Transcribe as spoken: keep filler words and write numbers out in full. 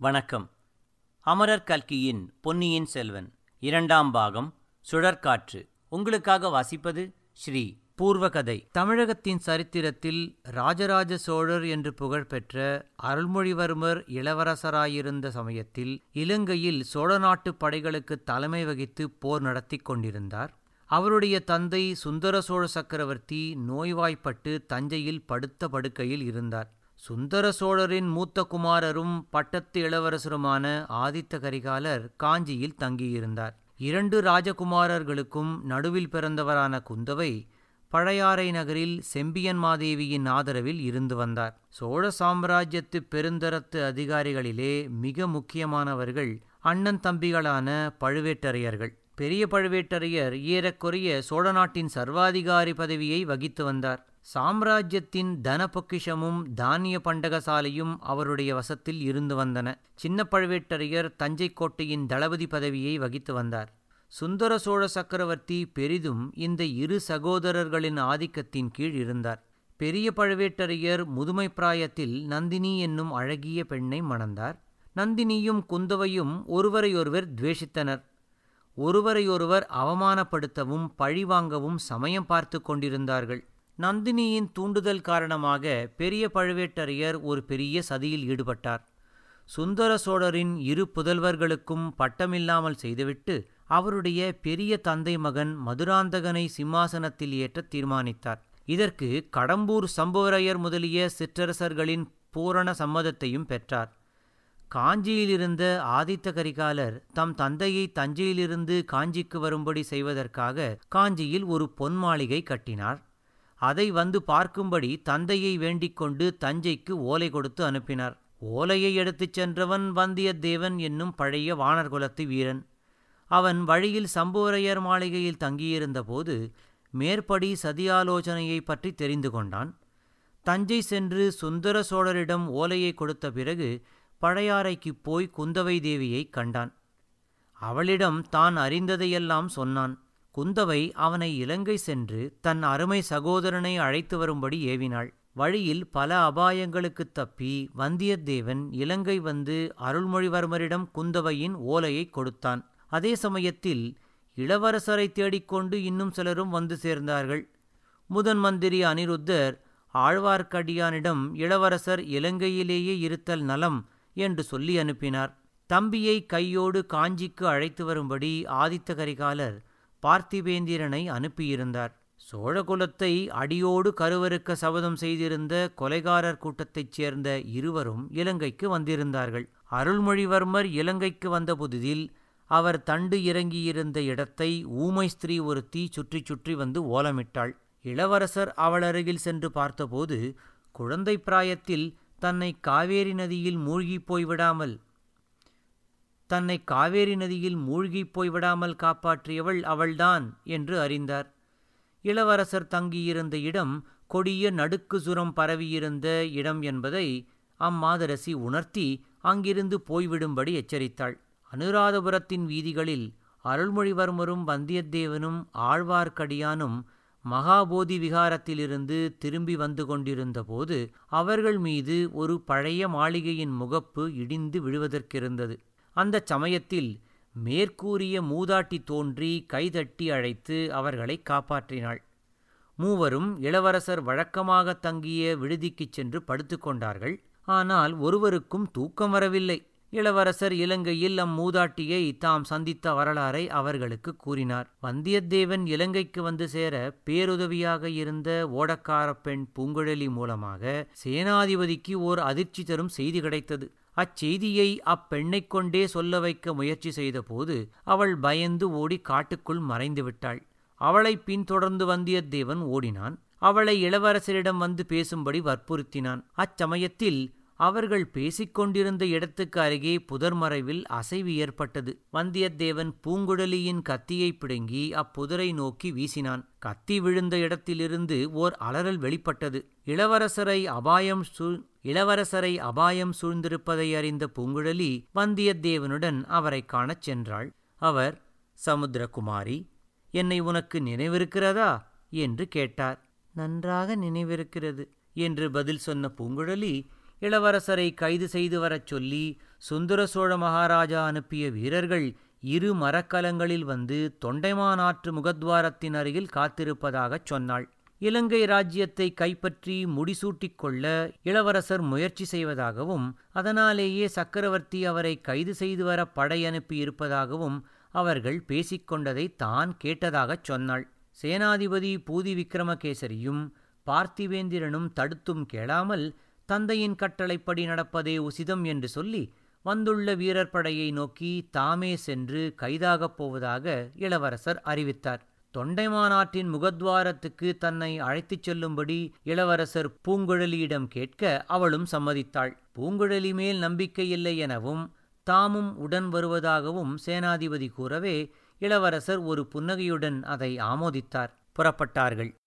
வணக்கம். அமரர் கல்கியின் பொன்னியின் செல்வன் இரண்டாம் பாகம் சுழற்காற்று. உங்களுக்காக வாசிப்பது ஸ்ரீ பூர்வகதை. தமிழகத்தின் சரித்திரத்தில் ராஜராஜ சோழர் என்று புகழ்பெற்ற அருள்மொழிவர்மர் இளவரசராயிருந்த சமயத்தில் இலங்கையில் சோழ நாட்டு படைகளுக்கு தலைமை வகித்து போர் நடத்தி கொண்டிருந்தார். அவருடைய தந்தை சுந்தர சோழ சக்கரவர்த்தி நோய்வாய்ப்பட்டு தஞ்சையில் படுத்த படுக்கையில் இருந்தார். சுந்தர சோழரின் மூத்த குமாரரும் பட்டத்து இளவரசருமான ஆதித்த கரிகாலர் காஞ்சியில் தங்கியிருந்தார். இரண்டு ராஜகுமாரர்களுக்கும் நடுவில் பிறந்தவரான குந்தவை பழையாறை நகரில் செம்பியன் மாதேவியின் ஆதரவில் இருந்து வந்தார். சோழ சாம்ராஜ்யத்து பெருந்தரத்து அதிகாரிகளிலே மிக முக்கியமானவர்கள் அண்ணன் தம்பிகளான பழுவேட்டரையர்கள். பெரிய பழுவேட்டரையர் ஏறக்குறைய சோழ நாட்டின் சர்வாதிகாரி பதவியை வகித்து வந்தார். சாம்ராஜ்யத்தின் தன பொக்கிஷமும் தானிய பண்டகசாலையும் அவருடைய வசத்தில் இருந்து வந்தன. சின்ன பழுவேட்டரையர் தஞ்சை கோட்டையின் தளபதி பதவியை வகித்து வந்தார். சுந்தர சோழ சக்கரவர்த்தி பெரிதும் இந்த இரு சகோதரர்களின் ஆதிக்கத்தின் கீழ் இருந்தார். பெரிய பழுவேட்டரையர் முதுமை பிராயத்தில் நந்தினி என்னும் அழகிய பெண்ணை மணந்தார். நந்தினியும் குந்தவையும் ஒருவரையொருவர் துவேஷித்தனர். ஒருவரையொருவர் அவமானப்படுத்தவும் பழிவாங்கவும் சமயம் பார்த்து கொண்டிருந்தார்கள். நந்தினியின் தூண்டுதல் காரணமாக பெரிய பழுவேட்டரையர் ஒரு பெரிய சதியில் ஈடுபட்டார். சுந்தர சோழரின் இரு புதல்வர்களுக்கும் பட்டமில்லாமல் செய்துவிட்டு அவருடைய பெரிய தந்தை மகன் மதுராந்தகனை சிம்மாசனத்தில் ஏற்ற தீர்மானித்தார். இதற்கு கடம்பூர் சம்புவரையர் முதலிய சிற்றரசர்களின் பூரண சம்மதத்தையும் பெற்றார். காஞ்சியிலிருந்த ஆதித்த கரிகாலர் தம் தந்தையை தஞ்சையிலிருந்து காஞ்சிக்கு வரும்படி செய்வதற்காக காஞ்சியில் ஒரு பொன் மாளிகை கட்டினார். அதை வந்து பார்க்கும்படி தந்தையை வேண்டிக் கொண்டு தஞ்சைக்கு ஓலை கொடுத்து அனுப்பினார். ஓலையை எடுத்துச் சென்றவன் வந்தியத்தேவன் என்னும் பழைய வானர் குலத்து வீரன். அவன் வழியில் சம்புவரையர் மாளிகையில் தங்கியிருந்த போது மேற்படி சதியாலோசனையை பற்றி தெரிந்து கொண்டான். தஞ்சை சென்று சுந்தர சோழரிடம் ஓலையை கொடுத்த பிறகு பழையாறைக்கு போய் குந்தவை தேவியை கண்டான். அவளிடம் தான் அறிந்ததையெல்லாம் சொன்னான். குந்தவை அவனை இலங்கை சென்று தன் அருமை சகோதரனை அழைத்து வரும்படி ஏவினாள். வழியில் பல அபாயங்களுக்கு தப்பி வந்தியத்தேவன் இலங்கை வந்து அருள்மொழிவர்மரிடம் குந்தவையின் ஓலையை கொடுத்தான். அதே சமயத்தில் இளவரசரை தேடிக்கொண்டு இன்னும் சிலரும் வந்து சேர்ந்தார்கள். முதன் மந்திரி அனிருத்தர் ஆழ்வார்க்கடியானிடம் இளவரசர் இலங்கையிலேயே இருத்தல் நலம் என்று சொல்லி அனுப்பினார். தம்பியை கையோடு காஞ்சிக்கு அழைத்து வரும்படி ஆதித்த கரிகாலர் பார்த்திபேந்திரனை அனுப்பியிருந்தார். சோழகுலத்தை அடியோடு கருவறுக்க சபதம் செய்திருந்த கொலைகாரர் கூட்டத்தைச் சேர்ந்த இருவரும் இலங்கைக்கு வந்திருந்தார்கள். அருள்மொழிவர்மர் இலங்கைக்கு வந்த புதிதில் அவர் தண்டு இறங்கியிருந்த இடத்தை ஊமை ஸ்திரீ ஒருத்தி சுற்றி சுற்றி வந்து ஓலமிட்டாள். இளவரசர் அவளருகில் சென்று பார்த்தபோது குழந்தை பிராயத்தில் தன்னை காவேரி நதியில் மூழ்கிப் போய்விடாமல் தன்னை காவேரி நதியில் மூழ்கிப் போய்விடாமல் காப்பாற்றியவள் அவள்தான் என்று அறிந்தார். இளவரசர் தங்கியிருந்த இடம் கொடிய நடுக்கு சுரம் பரவியிருந்த இடம் என்பதை அம்மாதரசி உணர்த்தி அங்கிருந்து போய்விடும்படி எச்சரித்தாள். அனுராதபுரத்தின் வீதிகளில் அருள்மொழிவர்மரும் வந்தியத்தேவனும் ஆழ்வார்க்கடியானும் மகாபோதி விகாரத்திலிருந்து திரும்பி வந்து கொண்டிருந்த போது அவர்கள் மீது ஒரு பழைய மாளிகையின் முகப்பு இடிந்து விழுவதற்கிருந்தது. அந்த சமயத்தில் மேற்கூறிய மூதாட்டி தோன்றி கைதட்டி அழைத்து அவர்களை காப்பாற்றினாள். மூவரும் இளவரசர் வழக்கமாக தங்கிய விடுதிக்குச் சென்று படுத்து கொண்டார்கள். ஆனால் ஒருவருக்கும் தூக்கம் வரவில்லை. இளவரசர் இலங்கையில் அம்மூதாட்டியை தாம் சந்தித்த வரலாறை அவர்களுக்கு கூறினார். வந்தியத்தேவன் இலங்கைக்கு வந்து சேர பேருதவியாக இருந்த ஓடக்கார பெண் பூங்குழலி மூலமாக சேனாதிபதிக்கு ஓர் அதிர்ச்சி தரும் செய்தி கிடைத்தது. அச்செய்தியை அப்பெண்ணைக் கொண்டே சொல்ல வைக்க முயற்சி செய்தபோது அவள் பயந்து ஓடி காட்டுக்குள் மறைந்து விட்டாள். அவளை பின்தொடர்ந்து வந்தியத்தேவன் ஓடினான். அவளை இளவரசரிடம் வந்து பேசும்படி வற்புறுத்தினான். அச்சமயத்தில் அவர்கள் பேசிக்கொண்டிருந்த இடத்துக்கு அருகே புதர் மறைவில் அசைவு ஏற்பட்டது. வந்தியத்தேவன் பூங்குழலியின் கத்தியை பிடுங்கி அப்புதரை நோக்கி வீசினான். கத்தி விழுந்த இடத்திலிருந்து ஓர் அலறல் வெளிப்பட்டது. இளவரசரை அபாயம் சூழ் இளவரசரை அபாயம் சூழ்ந்திருப்பதை அறிந்த பூங்குழலி வந்தியத்தேவனுடன் அவரை காணச் சென்றாள். அவர், சமுத்திரகுமாரி, என்னை உனக்கு நினைவிருக்கிறதா என்று கேட்டார். நன்றாக நினைவிருக்கிறது என்று பதில் சொன்ன பூங்குழலி, இளவரசரை கைது செய்து வரச் சொல்லி சுந்தர சோழ மகாராஜா அனுப்பிய வீரர்கள் இரு மரக்கலங்களில் வந்து தொண்டைமான் ஆற்று முகத்வாரத்தின் அருகில் காத்திருப்பதாகச் சொன்னாள். இலங்கை ராஜ்யத்தை கைப்பற்றி முடிசூட்டிக் கொள்ள இளவரசர் முயற்சி செய்வதாகவும் அதனாலேயே சக்கரவர்த்தி அவரை கைது செய்து வர படை அனுப்பி இருப்பதாகவும் அவர்கள் பேசிக்கொண்டதை தான் கேட்டதாகச் சொன்னாள். சேனாதிபதி பூதி விக்ரமகேசரியும் பார்த்திவேந்திரனும் தடுத்தும் கேளாமல் தந்தையின் கட்டளைப்படி நடப்பதே உசிதம் என்று சொல்லி வந்துள்ள வீரர் படையை நோக்கி தாமே சென்று கைதாகப் போவதாக இளவரசர் அறிவித்தார். தொண்டைமானாற்றின் முகத்வாரத்துக்கு தன்னை அழைத்துச் செல்லும்படி இளவரசர் பூங்குழலியிடம் கேட்க அவளும் சம்மதித்தாள். பூங்குழலி மேல் நம்பிக்கையில்லை எனவும் தாமும் உடன் வருவதாகவும் சேனாதிபதி கூறவே இளவரசர் ஒரு புன்னகையுடன் அதை ஆமோதித்தார். புறப்பட்டார்கள்.